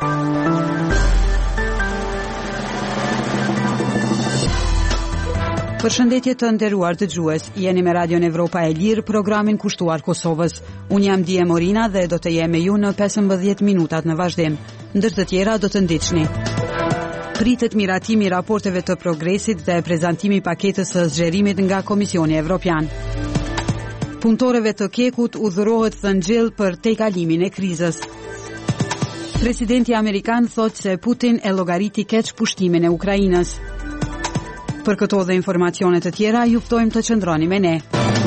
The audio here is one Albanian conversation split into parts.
Përshëndetje të nderuar dëgjues, jeni me Radion Evropa e Lirë, programin kushtuar Kosovës. Unë jam Dije Morina dhe do të jem me ju në 15 minutat në vazhdim, ndër të tjera do të ndiqni. Pritet miratimi i raporteve të progresit dhe prezantimi i paketës së zgjerimit nga Komisioni Evropian. Punëtorëve të Kekut udhërohet thëngjell për tejkalimin e krizës. Presidenti amerikan thotë se Putin e llogariti keq pushtimin e Ukrainës. Për këto dhe informacione të tjera, ju ftojmë të qëndroni me ne.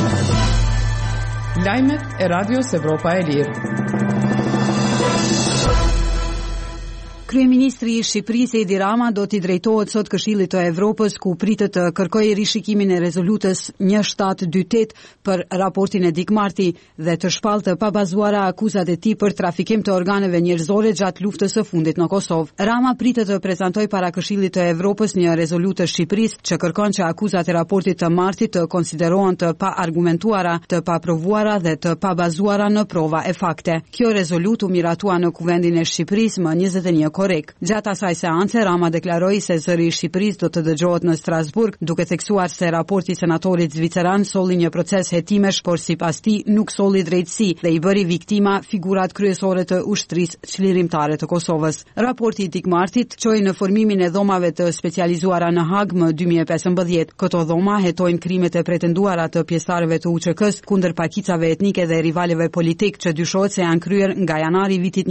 Lajmet e Radios Evropa e Lirë. Kryeministri i Shqipërisë Edi Rama do t'i drejtohet sot Këshillit të Evropës, ku pritet të kërkojë rishikimin e rezolutës 1728 për raportin e Dikmarti dhe të shpallë të pabazuara akuzat e tij për trafikim të organeve njerëzore gjatë luftës së fundit në Kosovë. Rama pritet të prezantojë para Këshillit të Evropës një rezolutë të Shqipërisë që kërkon që akuzat e raportit të martit të konsiderohen të paargumentuara, të paprovuara dhe të pabazuara në prova e fakte. Kjo rezolutë u miratua në Kuvendin e Shqipërisë më 21 korrekt. Gjatë asaj seance, Rama deklaroi se zëri i Shqipërisë do të dëgjohet në Strasburg, duke theksuar se raporti i senatorit zviceran solli një proces hetimesh, por sipas tij nuk solli drejtësi dhe i bëri viktima figurat kryesore të ushtrisë çlirimtare të Kosovës. Raporti i Dikmartit çoi në formimin e dhomave të specializuara në Hag më 2015. Këto dhoma hetojnë krimet e pretenduara të pjesëtarëve të UÇK-s kundër pakicave etnike dhe rivaleve politik që dyshohet se janë kryer nga janari i vitit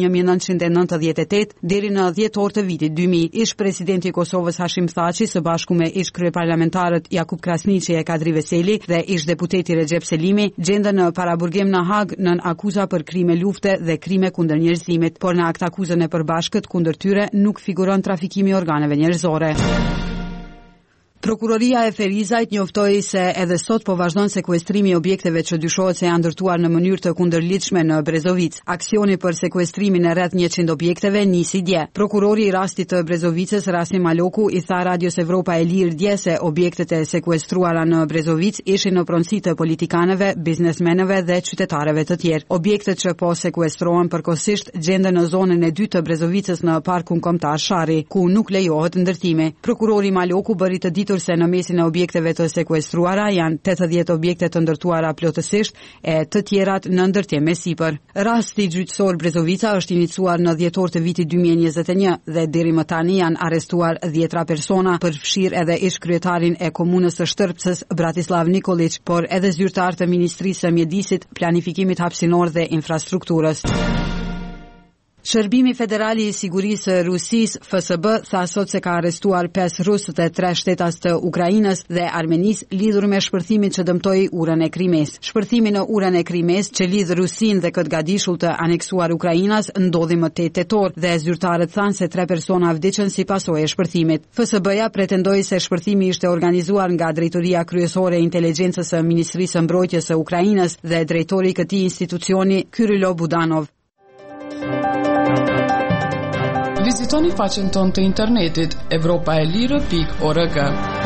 1998 deri në dhjetor të vitit 2000. Ish presidenti i Kosovës Hashim Thaçi së bashku me ish kryeparlamentarët Jakub Krasniqi e Kadri Veseli dhe ish deputeti Recep Selimi gjenden në paraburgim në Hag nën akuza për krime lufte dhe krime kundër njerëzimit, por në akt akuzën e përbashkët kundër tyre nuk figuron trafikimi i organeve njerëzore. Prokuroria e Ferizajt njoftoi se edhe sot po vazhdon sekuestrimi i objekteve që dyshohet se janë ndërtuar në mënyrë të kundërligjshme në Brezovic. Aksioni për sekuestrimin e rreth 100 objekteve nisi dje. Prokurori i rastit të Brezovicës, Rasim Maloku, i tha Radios Evropa e Lirë dje se objektet e sekuestruara në Brezovic ishin në pronësi të politikanëve, biznesmenëve dhe qytetarëve të tjerë. Objektet që po sekuestrohen përkohësisht gjenden në zonën e dytë të Brezovicës në parkun kombëtar Shari, ku nuk lejohet ndërtimi. Prokurori Maloku bëri të ditur se në mesin e objekteve të sekuestruara janë 80 objekte të ndërtuara plotësisht e të tjerat në ndërtim me sipër. Rasti gjyqësor Brezovica është iniciuar në dhjetor të vitit 2021 dhe deri më tani janë arrestuar 10 persona, përfshirë edhe ish kryetarin e komunës së Shtërpsës Bratislav Nikolić, por edhe zyrtar të Ministrisë së Mjedisit, Planifikimit Hapësinor dhe Infrastrukturës. Shërbimi Federal i Sigurisë Rusisë FSB tha sot se ka arrestuar 5 rusë dhe 3 shtetas të Ukrainës dhe Armenisë lidhur me shpërthimin që dëmtoi urën e Krimes. Shpërthimi në urën e Krimes që lidh Rusinë dhe këtë gadishull të aneksuar Ukrainas ndodhi më 8 tetor dhe zyrtarët thanë se 3 persona vdiqën si pasojë e shpërthimit. FSB-ja pretendoi se shpërthimi ishte organizuar nga Drejtoria Kryesore e Inteligjencës së Ministrisë së Mbrojtjes së Ukrainës dhe drejtori i këtij institucioni Kyrylo Budanov. Vizitoni faqen tonë të internetit evropaelirë.org.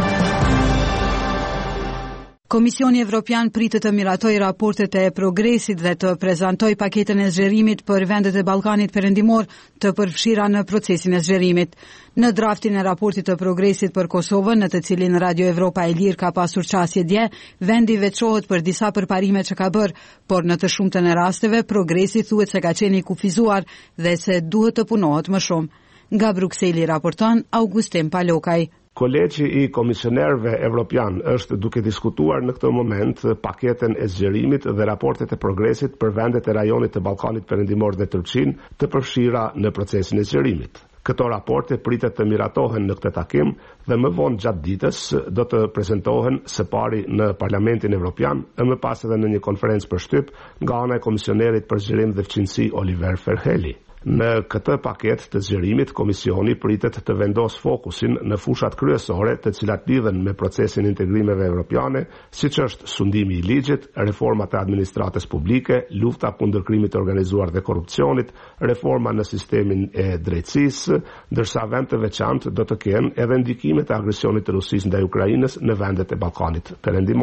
Komisioni Evropian pritet të miratoj raportet e progresit dhe të prezantoj paketën e zgjerimit për vendet e Ballkanit Perëndimor të përfshira në procesin e zgjerimit. Në draftin e raportit të progresit për Kosovën, në të cilin Radio Evropa e Lirë ka pasur qasje dje, vendi veçohet për disa përparime që ka bërë, por në të shumtën e rasteve progresi thuhet se ka qenë i kufizuar dhe se duhet të punohet më shumë. Nga Brukseli raporton Augustin Palokaj. Kolegji i komisionerëve evropian është duke diskutuar në këtë moment paketën e zgjerimit dhe raportet e progresit për vendet e rajonit të Ballkanit Perëndimor dhe Turqinë të përfshira në procesin e zgjerimit. Këto raporte pritet të miratohen në këtë takim dhe më vonë gjatë ditës do të prezantohen së pari në Parlamentin Evropian e më pas edhe në një konferencë për shtyp nga ana e komisionerit për zgjerim dhe fqinjësi Oliver Ferheli. Në këtë paket të zgjerimit, Komisioni pritet të vendos fokusin në fushat kryesore të cilat lidhen me procesin e integrimeve evropiane, siç është sundimi i ligjit, reformat e administratës publike, lufta kundër krimit të organizuar dhe korrupsionit, reforma në sistemin e drejtësisë, ndërsa vend të veçantë do të kenë edhe ndikimet e agresionit të Rusisë ndaj Ukrainës në vendet e Ballkanit Perëndimor.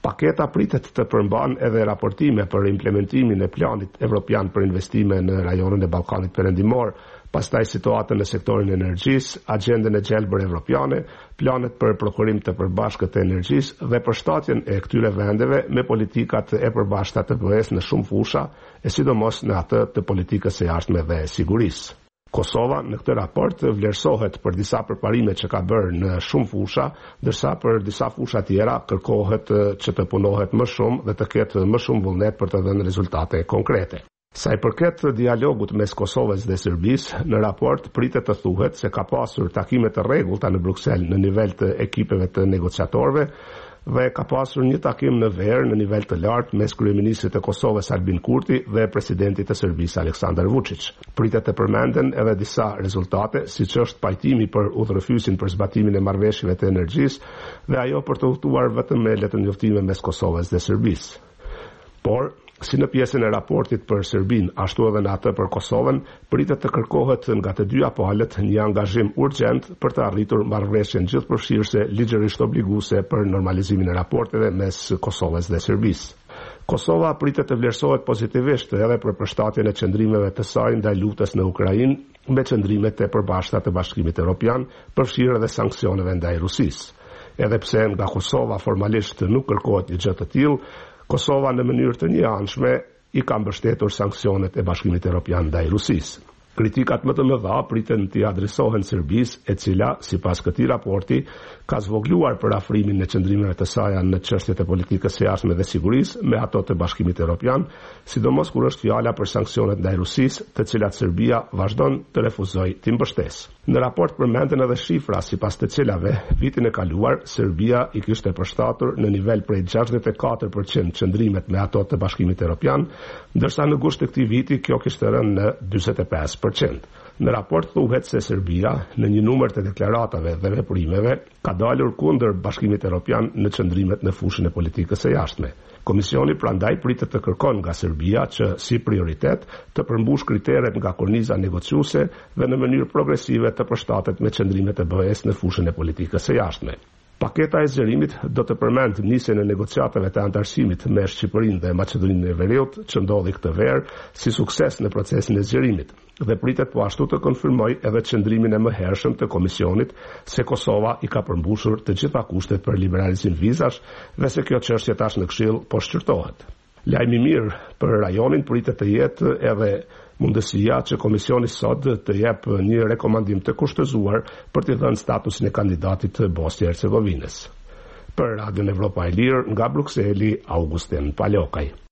Paketa pritet të përmban edhe raportime për implementimin e planit evropian për investime në rajonin e Ballkanit Perëndimor, pastaj situatën në sektorin e energjisë, agjendën e gjelbër evropiane, planet për prokurim të përbashkët të energjisë dhe përshtatjen e këtyre vendeve me politikat e përbashkëta të BE-s në shumë fusha, e sidomos në atë të politikës së jashtme dhe sigurisë. Kosova në këtë raport vlerësohet për disa përparime që ka bërë në shumë fusha, ndërsa për disa fusha tjera kërkohet që të punohet më shumë dhe të ketë më shumë vullnet për të dhënë rezultate konkrete. Sa i përket dialogut mes Kosovës dhe Serbisë, në raport pritet të thuhet se ka pasur takime të rregullta në Bruksel në nivel të ekipeve të negociatorëve dhe ka pasur një takim në verë në nivel të lartë mes kryeministrit të Kosovës Albin Kurti dhe presidentit të Serbisë Aleksandar Vučić. Pritet të përmenden edhe disa rezultate, siç është pajtimi për udhërrëfysin për zbatimin e marrëveshjeve të energjisë dhe ajo për të udhëtuar vetëm me letë njoftime mes Kosovës dhe Serbisë. Por si në pjesën e raportit për Serbinë, ashtu edhe në atë për Kosovën, pritet të kërkohet nga të dyja palët një angazhim urgjent për të arritur marrëveshjen gjithëpërfshirëse ligjërisht obliguese për normalizimin e raporteve mes Kosovës dhe Serbisë. Kosova pritet të vlerësohet pozitivisht edhe për përshtatjen e qëndrimeve të saj ndaj luftës në Ukrainë me qëndrimet e përbashkëta të Bashkimit Evropian, përfshirë edhe sanksioneve ndaj Rusisë. Edhe pse nga Kosova formalisht nuk kërkohet një gjë të tillë, Kosova në mënyrë të njëanshme i ka mbështetur sanksionet e Bashkimit Evropian ndaj Rusisë. Kritikat më të mëdha priten të adresohen Serbisë, e cila, sipas këtij raporti, ka zvogluar për afrimin e qëndrimeve të saj në çështjet e politikës së jashtme dhe sigurisë me ato të Bashkimit Evropian, sidomos kur është fjala për sanksionet ndaj Rusisë, të cilat Serbia vazhdon të refuzojë të mbështesë. Në raport përmenden edhe shifra sipas të cilave vitin e kaluar Serbia i kishte përshtatur në nivel prej 64% qëndrimet me ato të Bashkimit Evropian, ndërsa në gusht të këtij viti kjo kishte rënë në 45%. Në raport thuhet se Serbia, në një numër të deklaratave dhe veprimeve, ka dalur kundër Bashkimit Evropian në qëndrimet në fushën e politikës së jashtme. Komisioni prandaj pritet të kërkon nga Serbia që, si prioritet, të përmbush kriteret nga korniza negociuese dhe në mënyrë progresive të përshtatet me qëndrimet e BE-s në fushën e politikës së jashtme. Paketa e zgjerimit do të përmend nisjen e negociatave të antarësimit me Shqipërinë dhe Maqedoninë e Veriut që ndodhi këtë verë si sukses në procesin e zgjerimit dhe pritet po ashtu të konfirmoj edhe qëndrimin e mëhershëm të Komisionit se Kosova i ka përmbushur të gjitha kushtet për liberalizim vizash dhe se kjo çështje tash në Këshill po shqyrtohet. Lajmi mirë për rajonin pritet të jetë edhe mundësia që Komisioni sot të jep një rekomandim të kushtëzuar për të dhënë statusin e kandidatit të Bosnjë-Hercegovinës. Për Radio Evropa e Lirë, nga Brukseli, Augustin Palokaj.